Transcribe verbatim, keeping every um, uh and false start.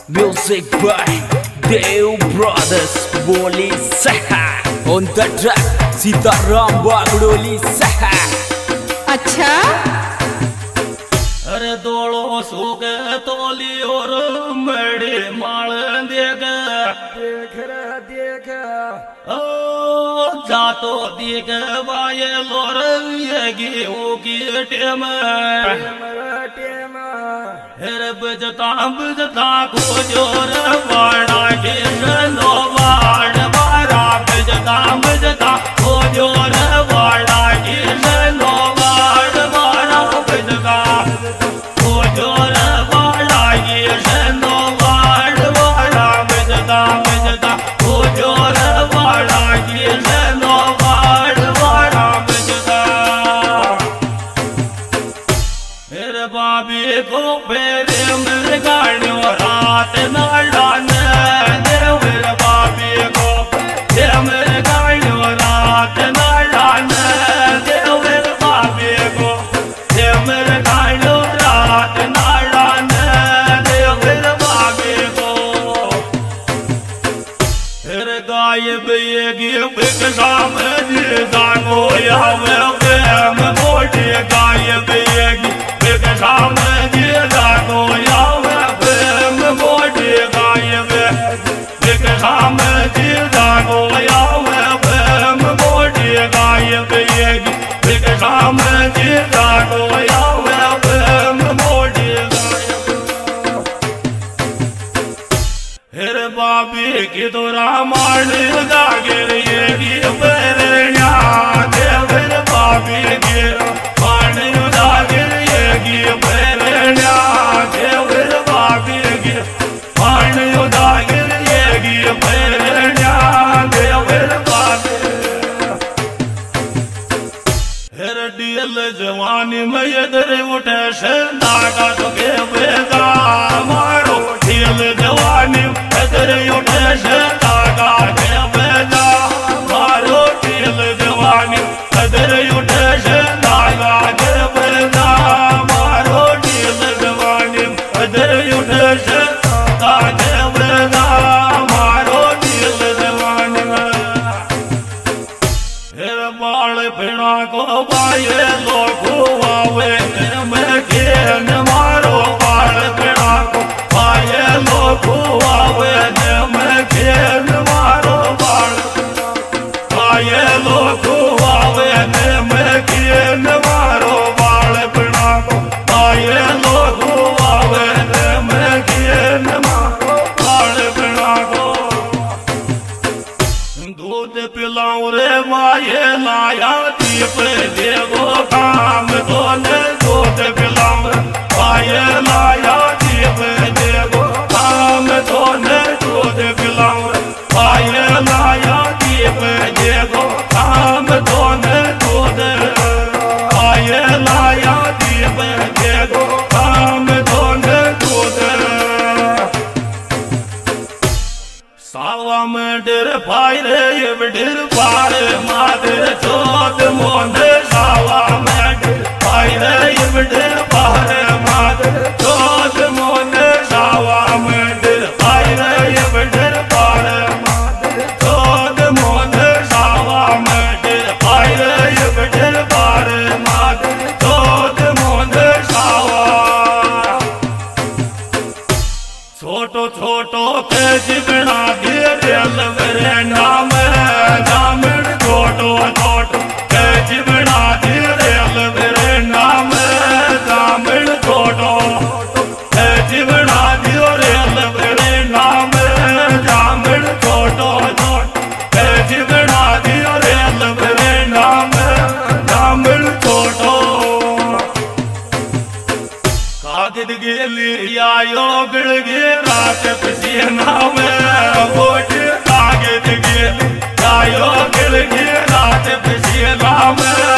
Music by Dev Brothers Boli Saha. On the track Sitaram Bagdoli Saha. अच्छा अरे दोड़ो सूखे तोली और मेरे माल देख देख रहा देख ओ जातो देख बाये लोर ये गेहूं की टेम मेरा टेम हेर बजता बजता को जोर वाड़ा के नो वाड़ वाड़ा बजता बजता को जोर वाड़ा के नो वाड़ वाड़ा बजता को जोर वाड़ा के नो वाड़ वाड़ा बजता बजता को जोर वाड़ा के नो वाड़ वाड़ा बजता मेरे बाबी को फेरे मेरे गाड़ी रात नाड़ान दे मेरे बाबी को दे मेरे गाड़ी रात नाड़ान दे मेरे बाबी को दे मेरे गाड़ी रात नाड़ान दे मेरे बाबी को फिर गायब ये गिब शाम जी जानो या मैं मोटी गायब ये गिब शाम जी जानो या मैं मोटी गायब गिब शाम जी जानो या मैं मोटी गायब ये गिब शाम जी जानो या मैं मोटी गायब फिर बाबी की तो रामायण जागर ये बेरण्या देवर बाबी की मान जागर ये बेरण्या देवर बाबी की मान जागर ये बेरण्या देवर बाबी फिर डियल जवानी में इधर उठे शंदा का तो के बेगा मारो डियल जवानी इधर उठे शंदा का के बेगा मारो डियल जवानी इधर उठे शंदा का के बेगा मारो डियल जवानी इधर उठे शंदा के बेगा मारो डियल जवानी फिर बाल पिना को बाये लोग आवे मैं घेन मारो बाल पिना को बाये लोग आवे मैं घेन मारो बाल बाये लोग आवे मैं घेन मारो बाल पिना को बाये लोग आवे मैं घेन मारो बाल पिना को दूध पिलाऊं रे माये लाया दीप देवो काम तो ने दूध पिलाऊं माये लाया दीप देवो काम तो ने दूध पिलाऊं माये लाया दीप देवो काम तो ने दूध माये लाया दीप देवो काम तो ने दूध सावा में डर फायरे ये डर पार मादर चोद मोंदे सावा में डर फायरे ये डर पार मादर चोद मोंदे सावा में डर फायरे ये डर पार मादर चोद मोंदे सावा में डर फायरे ये डर पार मादर चोद मोंदे सावा छोटो छोटो के जिगना गिरल मेरे नाम नाम छोटो छोटो के जिगना गिरल मेरे नाम नाम छोटो के जिगना गिरल मेरे नाम नाम छोटो छोटो के जिगना गिरल मेरे नाम नाम छोटो कागद गेली आयो गिड़गे रात पसीना में वोट कागद गेली आयो गिड़गे रात पसीना में